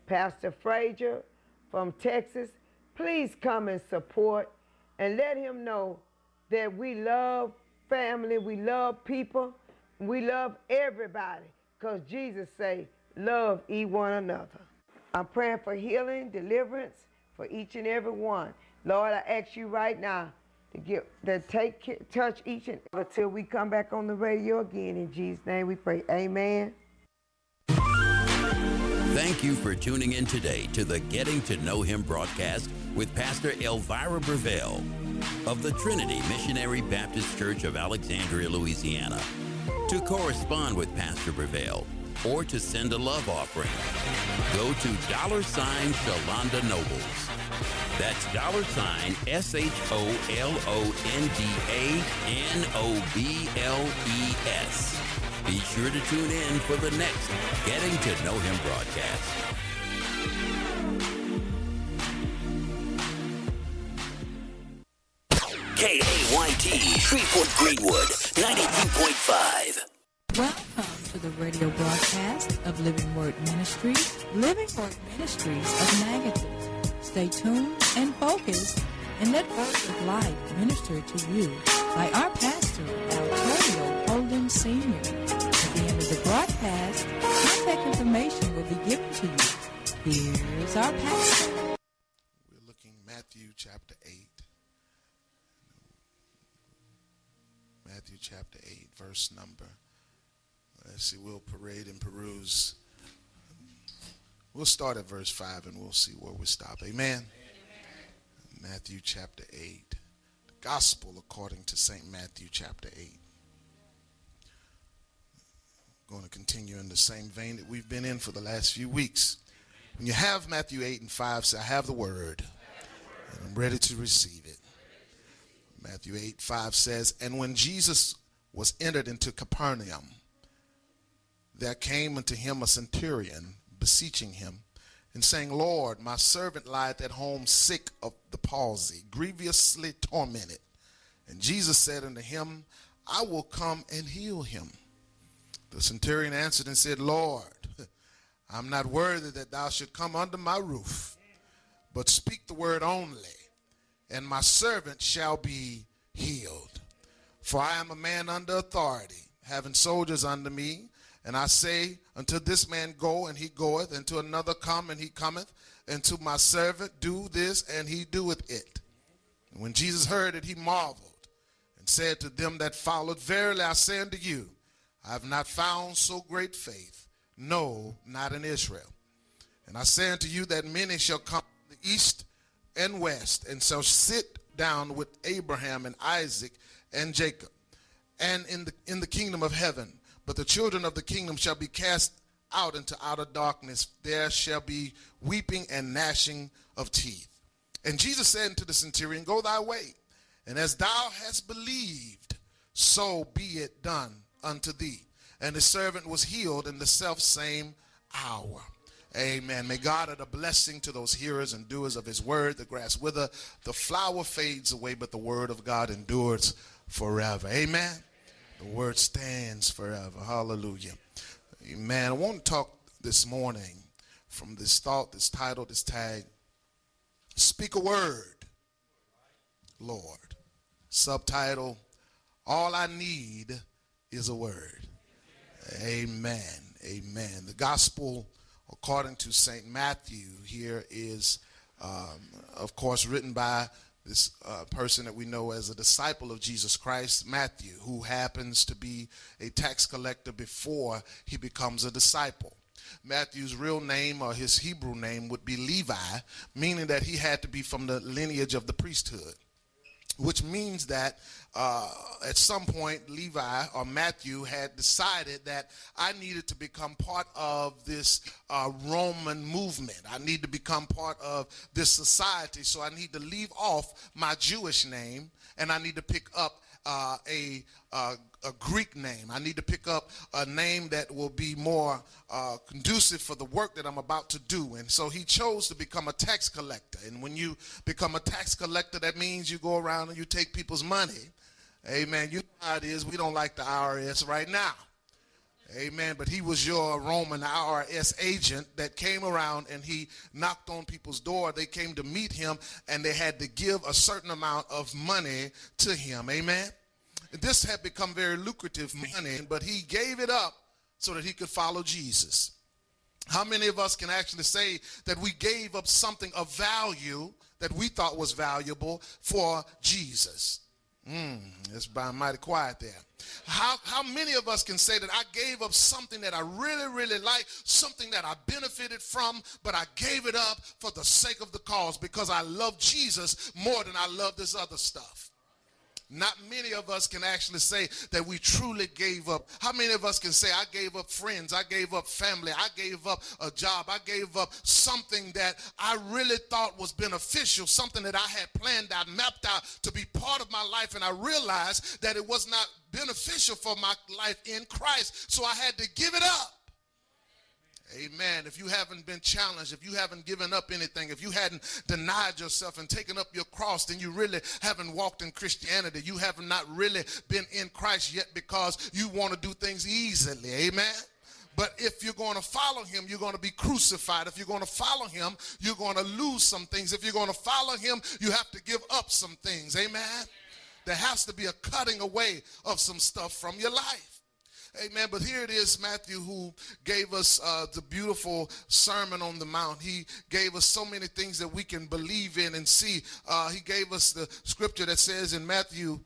Pastor Frazier from Texas. Please come and support and let him know that we love family, we love people, we love everybody because Jesus say, love ye one another. I'm praying for healing, deliverance for each and every one. Lord, I ask you right now to touch each and every until we come back on the radio again. In Jesus' name we pray. Amen. Thank you for tuning in today to the Getting to Know Him broadcast with Pastor Elvira Breville of the Trinity Missionary Baptist Church of Alexandria, Louisiana. To correspond with Pastor Breville or to send a love offering, go to $Shalonda Nobles. That's $ShalondaNobles. Be sure to tune in for the next Getting to Know Him broadcast. KAYT, Shreveport Greenwood, 92.5. Welcome to the radio broadcast of Living Word Ministries, Living Word Ministries of Natchez. Stay tuned and focused and let words of life minister to you by our pastor, Antonio Holden Sr. At the end of the broadcast, contact information will be given to you. Here's our pastor. We're looking Matthew chapter 8. Matthew chapter 8, verse number. Let's see, we'll parade and peruse. We'll start at verse 5 and we'll see where we stop. Amen. Matthew chapter 8. The Gospel according to St. Matthew chapter 8. I'm going to continue in the same vein that we've been in for the last few weeks. When you have Matthew 8 and 5, say, I have the word and I'm ready to receive it. Matthew 8:5 says, and when Jesus was entered into Capernaum, there came unto him a centurion, beseeching him, and saying, Lord, my servant lieth at home sick of the palsy, grievously tormented. And Jesus said unto him, I will come and heal him. The centurion answered and said, Lord, I'm not worthy that thou should come under my roof, but speak the word only, and my servant shall be healed. For I am a man under authority, having soldiers under me, and I say unto this man, go, and he goeth, and to another come, and he cometh, and to my servant do this, and he doeth it. And when Jesus heard it, he marveled, and said to them that followed, verily I say unto you, I have not found so great faith, no, not in Israel. And I say unto you that many shall come from the east and west, and shall sit down with Abraham and Isaac and Jacob, and in the kingdom of heaven. But the children of the kingdom shall be cast out into outer darkness. There shall be weeping and gnashing of teeth. And Jesus said unto the centurion, go thy way, and as thou hast believed, so be it done unto thee. And the servant was healed in the selfsame hour. Amen. May God add a blessing to those hearers and doers of his word. The grass wither, the flower fades away, but the word of God endures forever. Amen. The word stands forever. Hallelujah. Amen. I want to talk this morning from this thought, this title, this tag. Speak a word, Lord. Subtitle, all I need is a word. Amen. Amen. The gospel according to St. Matthew here is, of course, written by this person that we know as a disciple of Jesus Christ, Matthew, who happens to be a tax collector before he becomes a disciple. Matthew's real name, or his Hebrew name, would be Levi, meaning that he had to be from the lineage of the priesthood, which means that at some point Levi or Matthew had decided that I needed to become part of this Roman movement. I need to become part of this society, so I need to leave off my Jewish name and I need to pick up a Greek name. I need to pick up a name that will be more conducive for the work that I'm about to do. And so he chose to become a tax collector. And when you become a tax collector, that means you go around and you take people's money. Amen. You know how it is. We don't like the IRS right now. Amen. But he was your Roman IRS agent that came around and he knocked on people's door. They came to meet him and they had to give a certain amount of money to him. Amen. This had become very lucrative money, but he gave it up so that he could follow Jesus. How many of us can actually say that we gave up something of value that we thought was valuable for Jesus? It's mighty quiet there. How many of us can say that I gave up something that I really, really like, something that I benefited from, but I gave it up for the sake of the cause because I love Jesus more than I love this other stuff? Not many of us can actually say that we truly gave up. How many of us can say, I gave up friends, I gave up family, I gave up a job, I gave up something that I really thought was beneficial, something that I had planned out, mapped out to be part of my life, and I realized that it was not beneficial for my life in Christ, so I had to give it up. Amen. If you haven't been challenged, if you haven't given up anything, if you hadn't denied yourself and taken up your cross, then you really haven't walked in Christianity. You have not really been in Christ yet because you want to do things easily. Amen. But if you're going to follow him, you're going to be crucified. If you're going to follow him, you're going to lose some things. If you're going to follow him, you have to give up some things. Amen. There has to be a cutting away of some stuff from your life. Amen. But here it is, Matthew, who gave us the beautiful Sermon on the Mount. He gave us so many things that we can believe in and see. He gave us the scripture that says in Matthew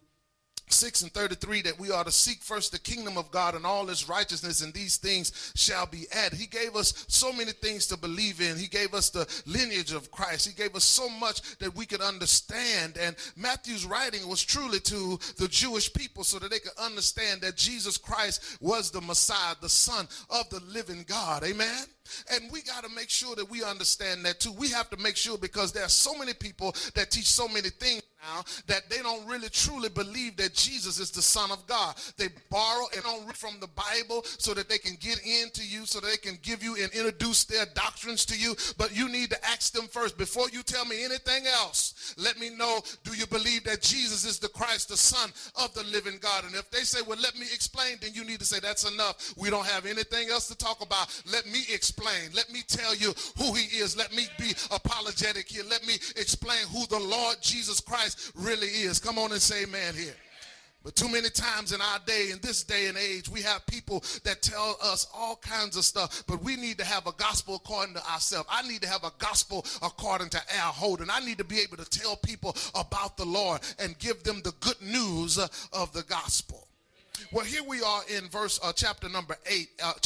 6:33 that we are to seek first the kingdom of God and all his righteousness, and these things shall be added. He gave us so many things to believe in. He gave us the lineage of Christ. He gave us so much that we could understand. And Matthew's writing was truly to the Jewish people so that they could understand that Jesus Christ was the Messiah, the Son of the living God. Amen. And we got to make sure that we understand that too. We have to make sure, because there are so many people that teach so many things now that they don't really truly believe that Jesus is the Son of God. They borrow and don't read from the Bible so that they can get into you, so that they can give you and introduce their doctrines to you. But you need to ask them first, before you tell me anything else, let me know, do you believe that Jesus is the Christ, the Son of the living God? And if they say, well, let me explain, then you need to say, that's enough. We don't have anything else to talk about. Let me explain. Let me tell you who he is. Let me be apologetic here. Let me explain who the Lord Jesus Christ really is. Come on and say amen here. But too many times in our day, in this day and age, we have people that tell us all kinds of stuff, but we need to have a gospel according to ourselves. I need to have a gospel according to Al Holden. I need to be able to tell people about the Lord and give them the good news of the gospel. Well, here we are in chapter number 8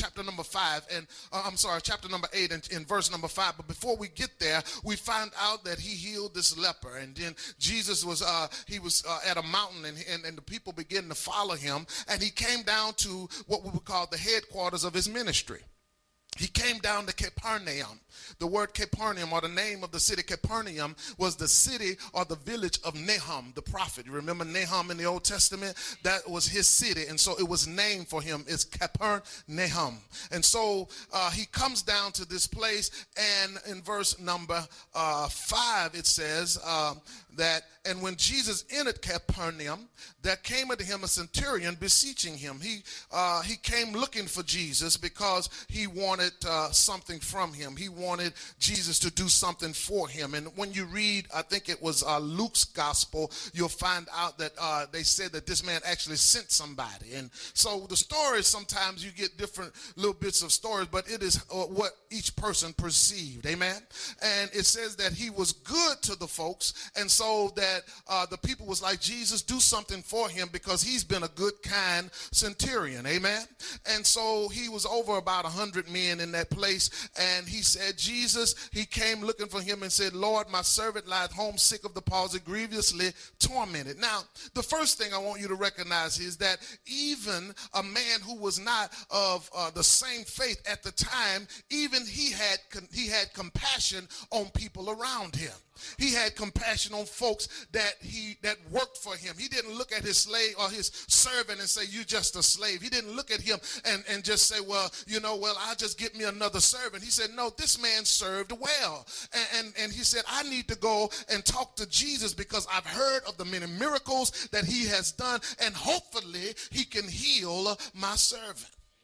and in verse number 5. But before we get there, we find out that he healed this leper. And then Jesus was at a mountain, and the people began to follow him. And he came down to what we would call the headquarters of his ministry. He came down to Capernaum. The word Capernaum, or the name of the city Capernaum, was the city or the village of Nahum, the prophet. You remember Nahum in the Old Testament? That was his city, and so it was named for him. It's Capernaum. And so he comes down to this place, and in verse number 5, it says that, and when Jesus entered Capernaum, there came unto him a centurion beseeching him. He came looking for Jesus because he wanted something from him. He wanted Jesus to do something for him. And when you read, I think it was Luke's gospel, you'll find out that they said that this man actually sent somebody. And so the stories, sometimes you get different little bits of stories, but it is what each person perceived. Amen. And it says that he was good to the folks, and so that the people was like, Jesus, do something for him, because he's been a good, kind centurion. Amen. And so he was over about 100 men in that place, and he said, Jesus, he came looking for him and said, Lord, my servant lieth home sick of the palsy, grievously tormented. Now, the first thing I want you to recognize is that even a man who was not of the same faith at the time, even he had compassion on people around him. He had compassion on folks that worked for him. He didn't look at his slave or his servant and say, you just a slave. He didn't look at him and just say, well, I'll just get me another servant. He said, no, this man served well. And he said, I need to go and talk to Jesus, because I've heard of the many miracles that he has done, and hopefully he can heal my servant.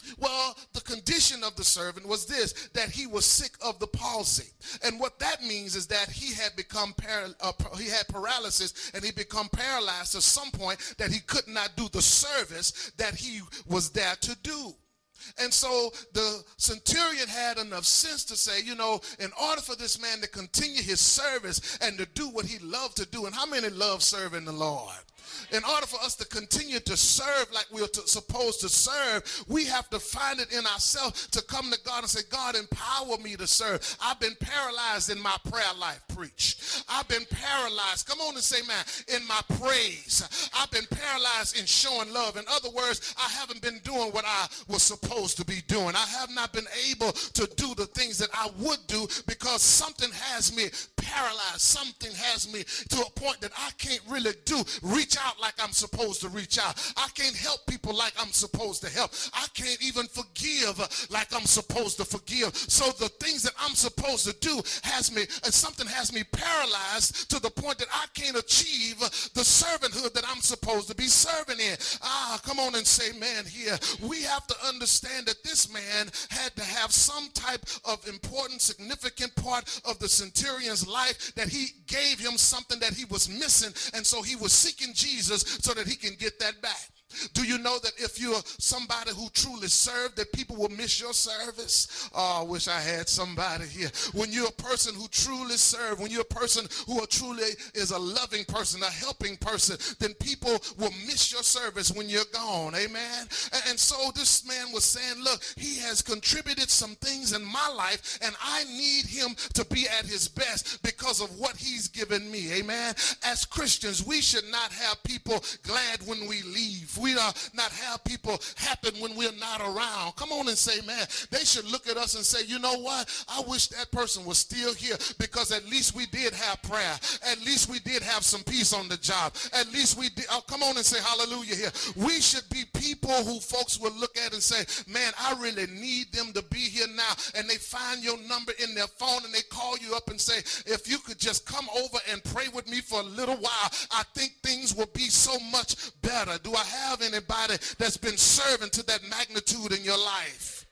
Well, the condition of the servant was this, that he was sick of the palsy. And what that means is that he had become he had paralysis, and he become paralyzed to some point that he could not do the service that he was there to do. And so the centurion had enough sense to say, you know, in order for this man to continue his service and to do what he loved to do, and how many love serving the Lord? In order for us to continue to serve like we're supposed to serve, we have to find it in ourselves to come to God and say, God, empower me to serve. I've been paralyzed in my prayer life, preach. I've been paralyzed, come on and say, man, in my praise. I've been paralyzed in showing love. In other words, I haven't been doing what I was supposed to be doing. I have not been able to do the things that I would do because something has me paralyzed. Something has me to a point that I can't really reach out like I'm supposed to reach out. I can't help people like I'm supposed to help. I can't even forgive like I'm supposed to forgive. So the things that I'm supposed to do something has me paralyzed to the point that I can't achieve the servanthood that I'm supposed to be serving in. Come on and say, man, here. We have to understand that this man had to have some type of important, significant part of the centurion's life, that he gave him something that he was missing, and so he was seeking Jesus so that he can get that back. Do you know that if you're somebody who truly served, that people will miss your service? Oh, I wish I had somebody here. When you're a person who truly serves, when you're a person who truly is a loving person, a helping person, then people will miss your service when you're gone. Amen? And so this man was saying, look, he has contributed some things in my life, and I need him to be at his best because of what he's given me. Amen? As Christians, we should not have people glad when we leave. We not have people happy when we're not around. Come on and say, man, they should look at us and say, you know what? I wish that person was still here, because at least we did have prayer. At least we did have some peace on the job. At least we did. Oh, come on and say hallelujah here. We should be people who folks will look at and say, man, I really need them to be here now. And they find your number in their phone and they call you up and say, if you could just come over and pray with me for a little while, I think things will be so much better. Do I have anybody that's been serving to that magnitude in your life?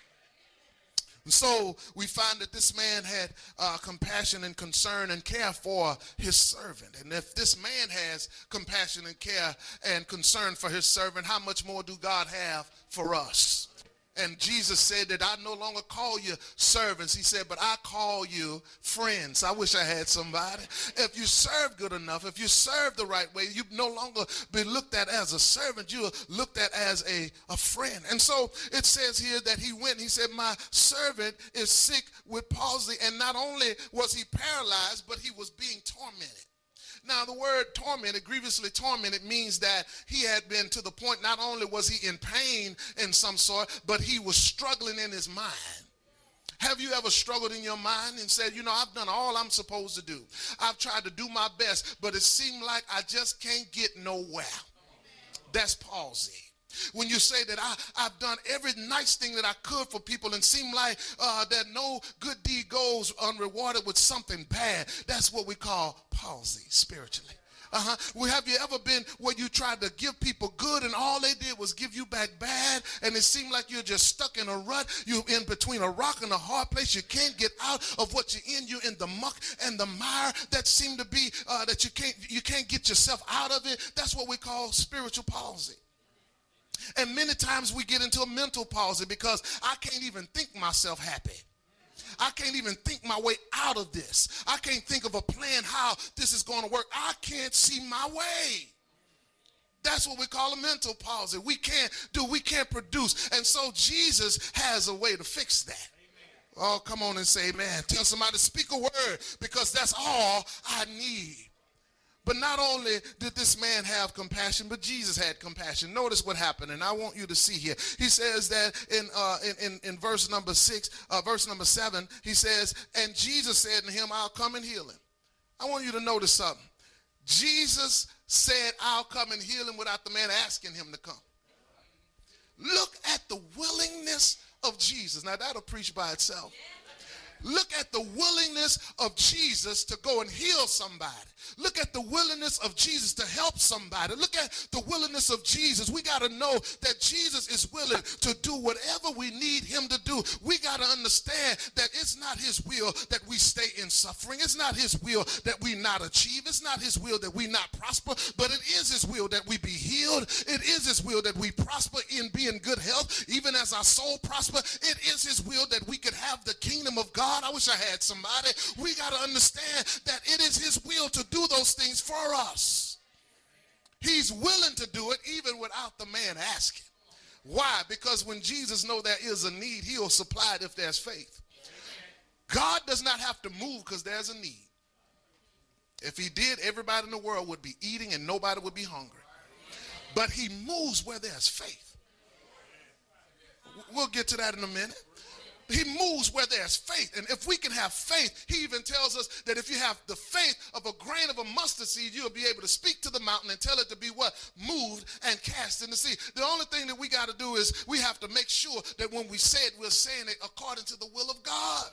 And so we find that this man had compassion and concern and care for his servant. And if this man has compassion and care and concern for his servant, how much more do God have for us? And Jesus said that I no longer call you servants. He said, but I call you friends. I wish I had somebody. If you serve good enough, if you serve the right way, you no longer be looked at as a servant. You are looked at as a friend. And so it says here that he went, he said, my servant is sick with palsy. And not only was he paralyzed, but he was being tormented. Now, the word tormented, grievously tormented, means that he had been to the point, not only was he in pain in some sort, but he was struggling in his mind. Have you ever struggled in your mind and said, you know, I've done all I'm supposed to do. I've tried to do my best, but it seemed like I just can't get nowhere. That's palsy. When you say that I've done every nice thing that I could for people and seem like that no good deed goes unrewarded with something bad, that's what we call palsy spiritually. Well, have you ever been where you tried to give people good and all they did was give you back bad, and it seemed like you're just stuck in a rut? You're in between a rock and a hard place. You can't get out of what you're in. You're in the muck and the mire that seem to be that you can't get yourself out of it. That's what we call spiritual palsy. And many times we get into a mental palsy because I can't even think myself happy. I can't even think my way out of this. I can't think of a plan how this is going to work. I can't see my way. That's what we call a mental palsy. We can't produce. And so Jesus has a way to fix that. Oh, come on and say amen. Tell somebody to speak a word, because that's all I need. But not only did this man have compassion, but Jesus had compassion. Notice what happened, and I want you to see here. He says that in verse number 7, he says, and Jesus said to him, I'll come and heal him. I want you to notice something. Jesus said, I'll come and heal him without the man asking him to come. Look at the willingness of Jesus. Now, that'll preach by itself. Look at the willingness of Jesus to go and heal somebody. Look at the willingness of Jesus to help somebody. Look at the willingness of Jesus. We got to know that Jesus is willing to do whatever we need him to do. We got to understand that it's not his will that we stay in suffering. It's not his will that we not achieve. It's not his will that we not prosper, but it is his will that we be healed. It is his will that we prosper in being good health, even as our soul prosper. It is his will that we could have the kingdom of God. I wish I had somebody. We got to understand that it is his will to do those things for us. He's willing to do it even without the man asking. Why? Because when Jesus knows there is a need, he'll supply it if there's faith. God does not have to move because there's a need. If he did, everybody in the world would be eating and nobody would be hungry. But he moves where there's faith. We'll get to that in a minute. He moves where there's faith. And if we can have faith, he even tells us that if you have the faith of a grain of a mustard seed, you'll be able to speak to the mountain and tell it to be what? Moved and cast in the sea. The only thing that we got to do is we have to make sure that when we say it, we're saying it according to the will of God.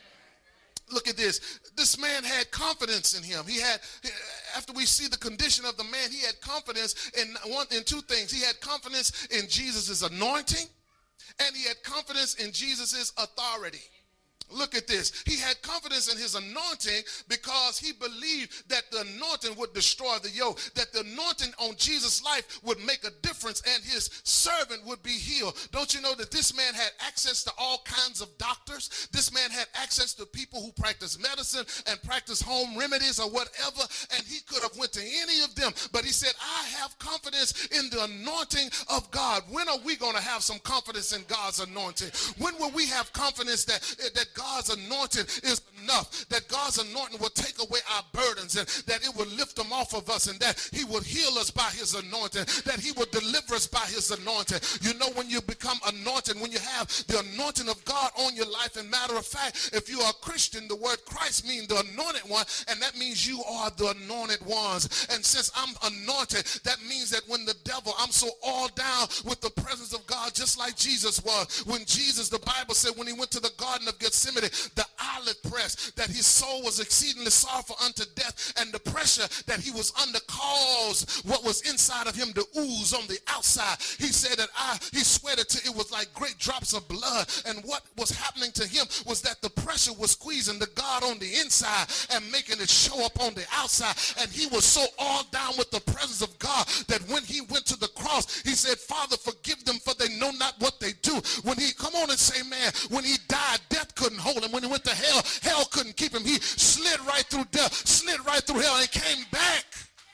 Look at this. This man had confidence in him. After we see the condition of the man, he had confidence in two things. He had confidence in Jesus' anointing, and he had confidence in Jesus' authority. Look at this. He had confidence in his anointing because he believed that the anointing would destroy the yoke, that the anointing on Jesus' life would make a difference and his servant would be healed. Don't you know that this man had access to all kinds of doctors? This man had access to people who practice medicine and practice home remedies or whatever, and he could have went to any of them. But he said, I have confidence in the anointing of God. When are we going to have some confidence in God's anointing? When will we have confidence that God's anointing is enough, that God's anointing will take away our burdens and that it will lift them off of us and that he will heal us by his anointing, that he will deliver us by his anointing? You know, when you become anointed, when you have the anointing of God on your life, and matter of fact, if you are a Christian, the word Christ means the anointed one, and that means you are the anointed ones. And since I'm anointed, that means that when the devil, I'm so all down with the presence of God, just like Jesus was. When Jesus, the Bible said, when he went to the Garden of Gethsemane, the eyelid pressed, that his soul was exceedingly sorrowful unto death, and the pressure that he was under caused what was inside of him to ooze on the outside. He said that he sweated till it was like great drops of blood, and what was happening to him was that the pressure was squeezing the God on the inside and making it show up on the outside, and he was so all down with the presence of God that when he went to the cross, he said, Father, forgive them, for they know not what they do. When he, come on and say, man, when he died, death couldn't hold him. When he went to hell, hell couldn't keep him. He slid right through death, slid right through hell, and came back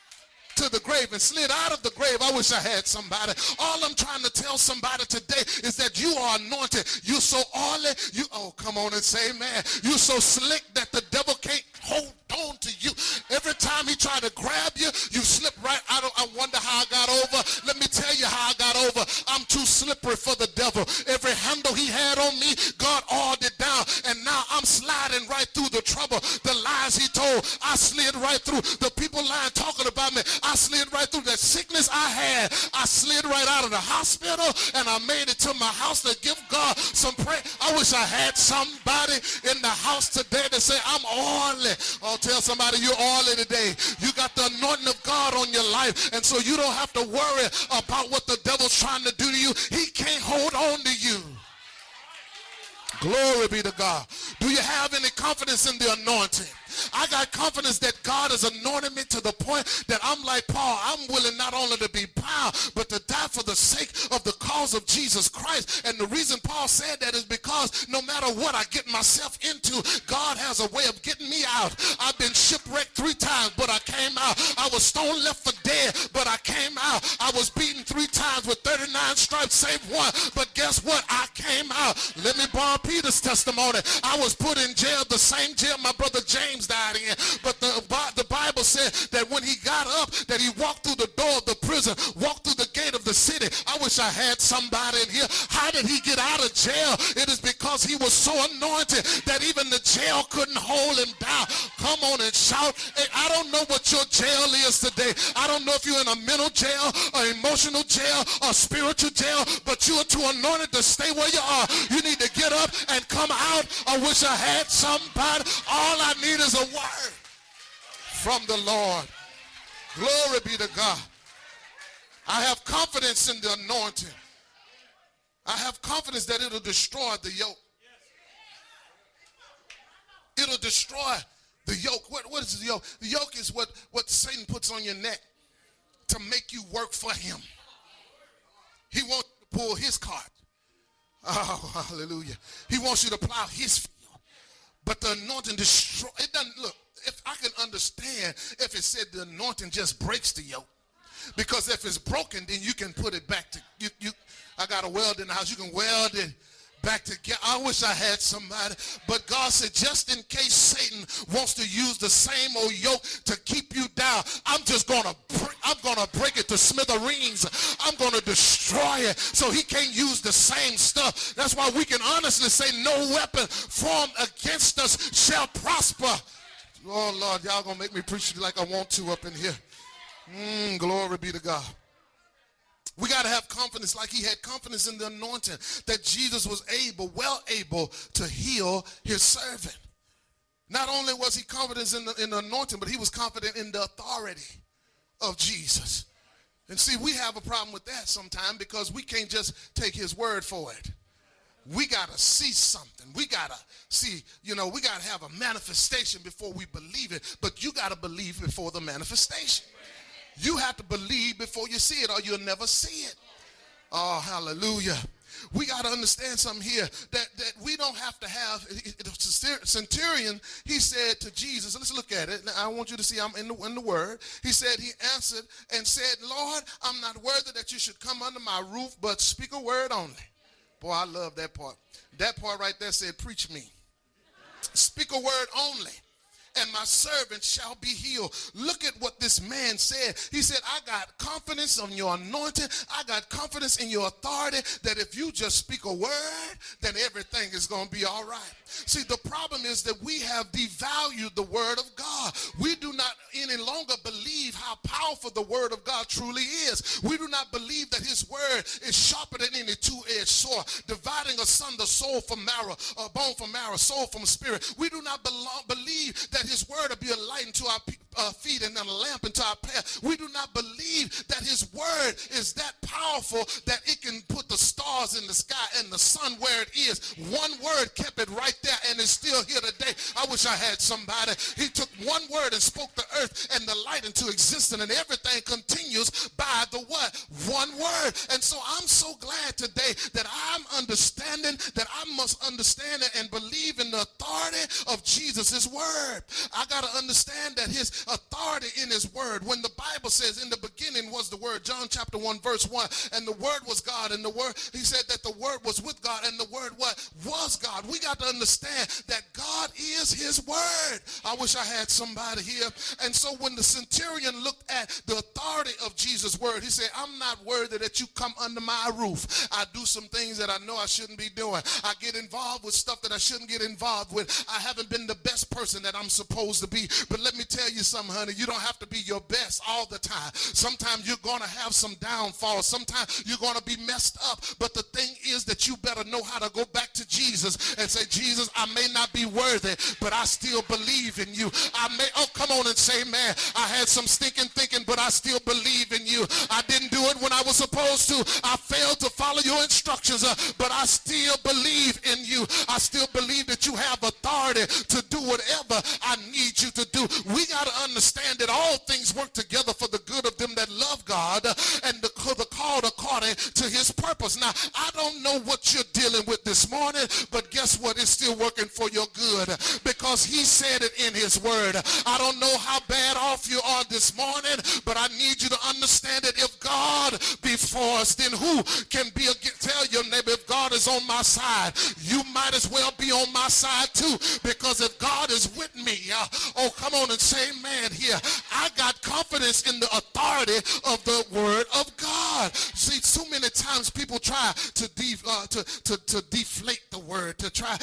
to the grave and slid out of the grave. I wish I had somebody. All I'm trying to tell somebody today is that you are anointed. You're so oily. Oh, come on and say, man, you're so slick that the devil can't hold on to you. Every time he tried to grab you, you slip right. I wonder how I got over. Let me tell you how I got over. I'm too slippery for the devil. Every handle he had on me, God oiled it down, and now I'm sliding right through the trouble. The lies he told, I slid right through. The people lying, talking about me, I slid right through. That sickness I had, I slid right out of the hospital, and I made it to my house to give God some praise. I wish I had somebody in the house today to say, I'm oily. Oh, tell somebody you're oily today. You got the anointing of God on your life, and so you don't have to worry about what the devil's trying to do to you. He can't hold on to you. Glory be to God. Do you have any confidence in the anointing? I got confidence that God has anointed me to the point that I'm like Paul. I'm willing not only to be bound, but to die for the sake of the cause of Jesus Christ. And the reason Paul said that is because no matter what I get myself into, God has a way of getting me out. I've been shipwrecked 3 times, but I came out. I was stoned left for dead, but I came out. I was beaten 3 times with 39 stripes, save 1. But guess what? I came out. Let me borrow Peter's testimony. I was put in jail, the same jail my brother James died in. But the Bible said that when he got up, that he walked through the door of the prison, walked through the gate of the city. I wish I had somebody in here. How did he get out of jail? It is because he was so anointed that even the jail couldn't hold him down. Come on and shout. Hey, I don't know what your jail is today. I don't know if you're in a mental jail, or emotional jail, or spiritual jail, but you are too anointed to stay where you are. You need to get up and come out. I wish I had somebody. All I need is a word from the Lord. Glory be to God. I have confidence in the anointing. I have confidence that it'll destroy the yoke. It'll destroy the yoke. What is the yoke? The yoke is what Satan puts on your neck to make you work for him. He wants you to pull his cart. Oh, hallelujah. He wants you to plow his field. But the anointing destroys. It doesn't, look, if I can understand if it said the anointing just breaks the yoke. Because if it's broken, then you can put it back to, I got a weld in the house. You can weld it back together. I wish I had somebody. But God said, just in case Satan wants to use the same old yoke to keep you down, I'm gonna break it to smithereens. I'm gonna destroy it so he can't use the same stuff. That's why we can honestly say no weapon formed against us shall prosper. Oh Lord, y'all gonna make me preach like I want to up in here. Glory be to God. We got to have confidence like he had confidence in the anointing, that Jesus was well able to heal his servant. Not only was he confident in the anointing, but he was confident in the authority of Jesus. And see, we have a problem with that sometimes because we can't just take his word for it. We got to see something. We got to see, we got to have a manifestation before we believe it. But you got to believe before the manifestation. You have to believe before you see it, or you'll never see it. Oh, hallelujah. We got to understand something here, that we don't have to have, the centurion, he said to Jesus, let's look at it. Now, I want you to see I'm in the word. He said, he answered and said, Lord, I'm not worthy that you should come under my roof, but speak a word only. Boy, I love that part. That part right there said, preach me. Speak a word only, and my servant shall be healed. Look at what this man said. He said, I got confidence on your anointing. I got confidence in your authority that if you just speak a word, then everything is going to be all right. See, the problem is that we have devalued the word of God. We do not any longer believe how powerful the word of God truly is. We do not believe that his word is sharper than any two-edged sword, dividing asunder soul from marrow, bone from marrow, soul from spirit. We do not believe that his word will be a light unto our feet and a lamp unto our path. We do not believe that his word is that powerful that it can put the stars in the sky and the sun where it is. One word kept it right there, and it's still here today. I wish I had somebody. He took one word and spoke the earth and the light into existence, and everything continues by the what? One word. And so I'm so glad today that I'm understanding that I must understand it and believe in the authority of Jesus' word. I got to understand that his authority in his word, when the Bible says in the beginning was the word, John chapter 1 verse 1, and the word was God, and the word, he said that the word was with God, and the word what? Was God. We got to understand that God is his word. I wish I had somebody here. And so when the centurion looked at the authority of Jesus' word, he said, I'm not worthy that you come under my roof. I do some things that I know I shouldn't be doing. I get involved with stuff that I shouldn't get involved with. I haven't been the best person that I'm supposed to be. But let me tell you something, honey, you don't have to be your best all the time. Sometimes you're going to have some downfalls. Sometimes you're going to be messed up. But the thing is that you better know how to go back to Jesus and say, Jesus, I may not be worthy, but I still believe in you. Come on and say, man, I had some stinking thinking, but I still believe in you. I didn't do it when I was supposed to. I failed to follow your instructions, but I still believe in you. I still believe that you have authority to do whatever I need you to do. We got to understand that all things work together for the good of them that love God and the called according to his purpose. Now, I don't know what you're dealing with this morning, but guess what? It's still working for your good because he said it in his word. I don't know how bad off you are this morning, but I need you to understand that if God be for us, then who can be against? Tell your neighbor, if God is on my side, you might as well be on my side too, because if God is with me, come on and say amen here. I got confidence in the authority of the word of God. See, sometimes people try to deflate the word, to try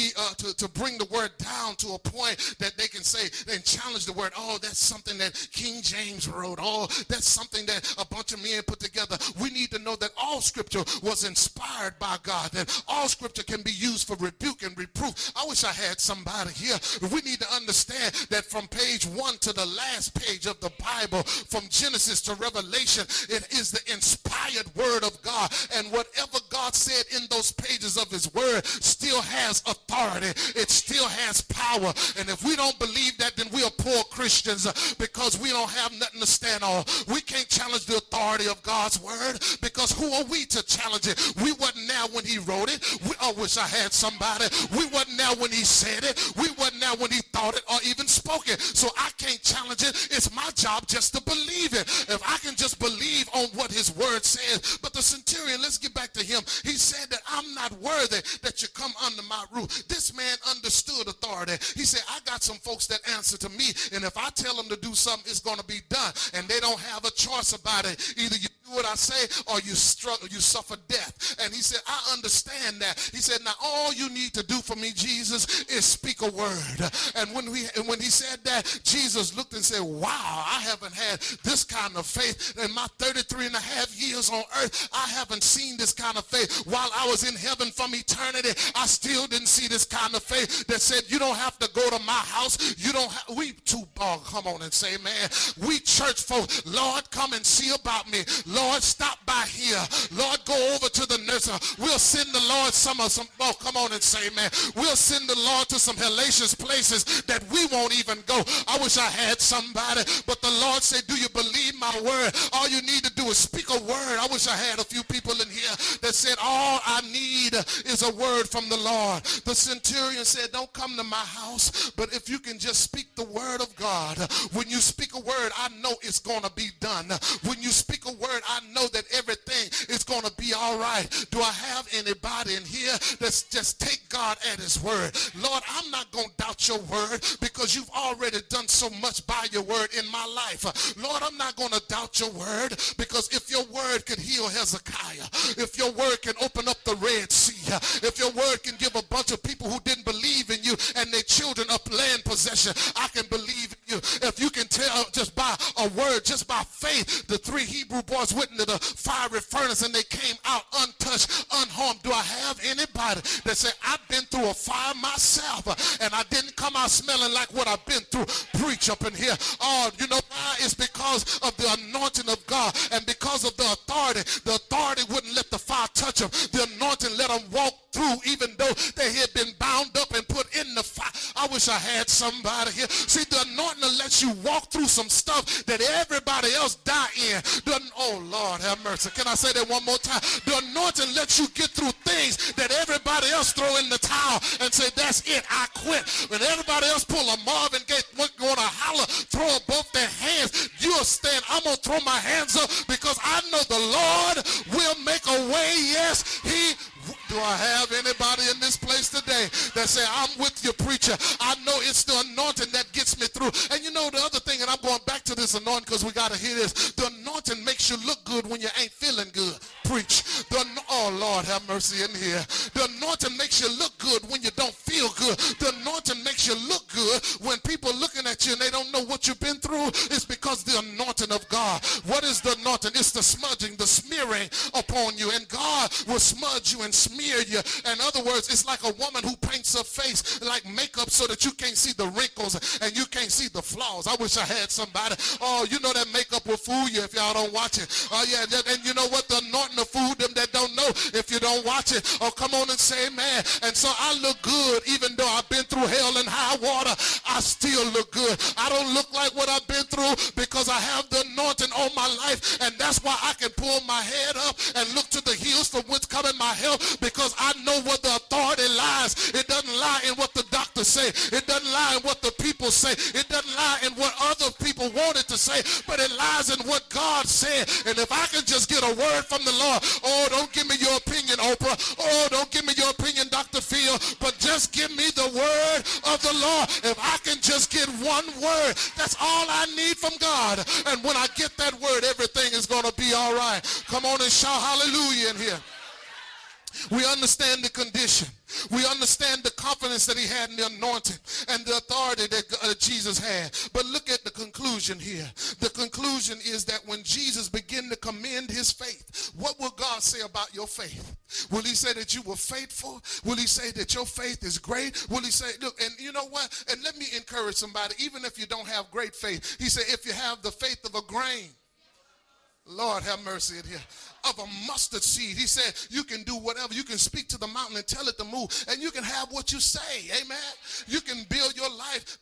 to bring the word down to a point that they can say and challenge the word. Oh, that's something that King James wrote. Oh, that's something that a bunch of men put together. We need to know that all scripture was inspired by God, that all scripture can be used for rebuke and reproof. I wish I had somebody here. We need to understand that from page 1 to the last page of the Bible, from Genesis to Revelation, it is the inspired word of God. And whatever God said in those pages of his word still has authority. It still has power. And if we don't believe that, then we are poor Christians because we don't have nothing to stand on. We can't challenge the authority of God's word because who are we to challenge it? We wasn't there when he wrote it. I wish I had somebody. We wasn't there when he said it. We wasn't there when he thought it or even spoke it. So I can't challenge it. It's my job just to believe it. If I can just believe on what his word says. But the centurion, let's get back to him. He said that I'm not worthy that you come under my roof. This man understood authority. He said, I got some folks that answer to me, and if I tell them to do something, it's going to be done. And they don't have a choice about it. Either you do what I say or you struggle, you suffer death. And he said, I understand that. He said, now all you need to do for me, Jesus, is speak a word. And when he said that, Jesus looked and said, wow, I haven't had this kind of faith in my 33 and a half years on earth. I haven't seen this kind of faith. While I was in heaven from eternity, I still didn't see this kind of faith that said, you don't have to go to my house. You don't have, we too, come on and say, man, we church folk, Lord, come and see about me. Lord, stop by here. Lord, go over to the nursery. We'll send the Lord some, come on and say, man, we'll send the Lord to some hellacious places that we won't even go. I wish I had somebody, but the Lord said, do you believe my word? All you need to do is speak a word. I wish I had a few people in here that said, all I need is a word from the Lord. The centurion said, don't come to my house, but if you can just speak the word of God. When you speak a word, I know it's going to be done. When you speak a word, I know that everything is going to be all right. Do I have anybody in here that's just take God at his word? Lord, I'm not going to doubt your word because you've already done so much by your word in my life. Lord, I'm not going to doubt your word because if your word could heal Hezekiah, if your word can open up the Red Sea, if your word can give a bunch of people who didn't believe in you and their children up land possession, I can believe in you. If you can tell just by a word, just by faith, the 3 Hebrew boys went into the fiery furnace and they came out untouched, unharmed. Do I have anybody that say, I've been through a fire myself and I didn't come out smelling like what I've been through? Preach up in here. Oh, you know why? It's because of the anointing of God and because of the authority. The authority wouldn't let the fire touch them. The anointing let them walk through even though they had been bound up and put in the fire. I wish I had somebody here. See, the anointing lets you walk through some stuff that everybody else die in. Oh, Lord, have mercy. Can I say that one more time? The anointing lets you get through things that everybody else throw in the towel and say, that's it, I quit. When everybody else pull a Marvin Gaye, going to holler, throw up both their hands, you'll stand. I'm going to throw my hands up because I know the Lord will make a way. Yes, he. Do I have anybody in this place today that say, I'm with you, preacher? I know it's the anointing that gets me through. And you know the other thing, and I'm going back to this anointing because we got to hear this. The anointing makes you look good when you ain't feeling good. Preach. Oh, Lord, have mercy in here. The anointing makes you look good when you don't feel good. The anointing makes you look good when people are looking at you and they don't know what you've been through. It's because the anointing of God. What is the anointing? It's the smudging, the smearing upon you. And God will smudge you and smear you. In other words, it's like a woman who paints her face like makeup so that you can't see the wrinkles and you can't see the flaws. I wish I had somebody. Oh, you know that makeup will fool you if y'all don't watch it. Oh, yeah. And you know what? The anointing will fool them that don't know if you don't watch it. Oh, come on and say amen. And so I look good even though I've been through hell and high water. I still look good. I don't look like what I've been through because I have the anointing on my life. And that's why I can pull my head up and look to the hills from whence coming my help, because I know where the authority lies. It doesn't lie in what the doctors say. It doesn't lie in what the people say. It doesn't lie in what other people wanted to say, but it lies in what God said. And if I can just get a word from the Lord, oh, don't give me your opinion, Oprah. Oh, don't give me your opinion, Dr. Phil, but just give me the word of the Lord, if I can just get one word, that's all I need from God. And when I get that word, everything is going to be all right. Come on and shout hallelujah in here. We understand the condition. We understand the confidence that he had in the anointing and the authority that Jesus had. But look at the conclusion here. The conclusion is that when Jesus began to commend his faith, what will God say about your faith? Will he say that you were faithful? Will he say that your faith is great? Will he say, look, and you know what? And let me encourage somebody, even if you don't have great faith, he said, if you have the faith of a grain, Lord have mercy in here, of a mustard seed. He said you can do whatever. You can speak to the mountain and tell it to move, and you can have what you say. Amen. You can build your life